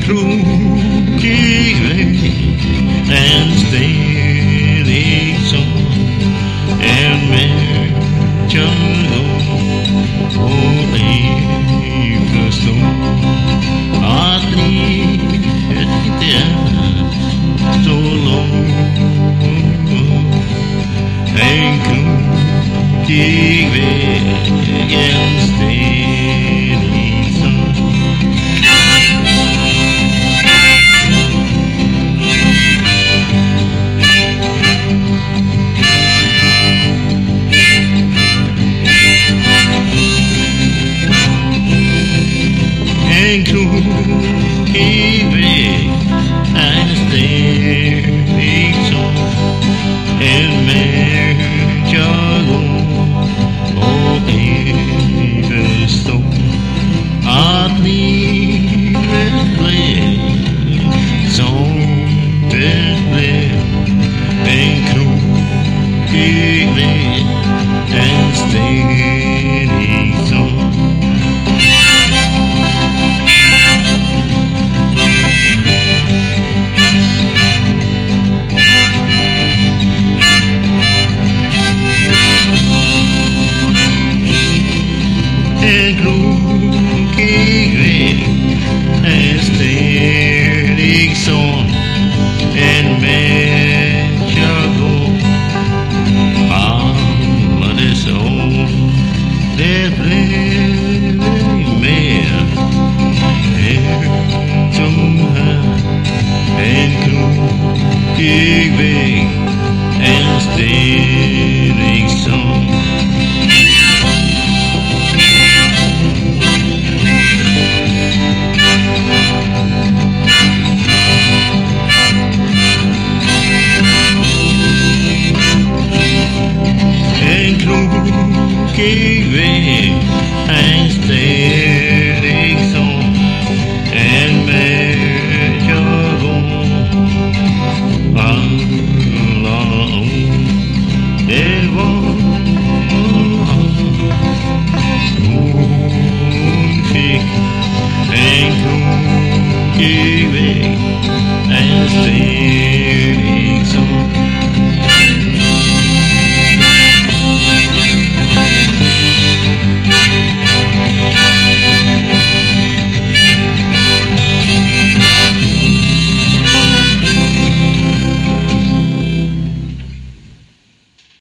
krokig väg, en stedig sång, en människa och ej förstår att livet inte är så långt. En krokig väg, en stedig sång. En krokig väg, en stedig sång, en människa går och ej förstår att livet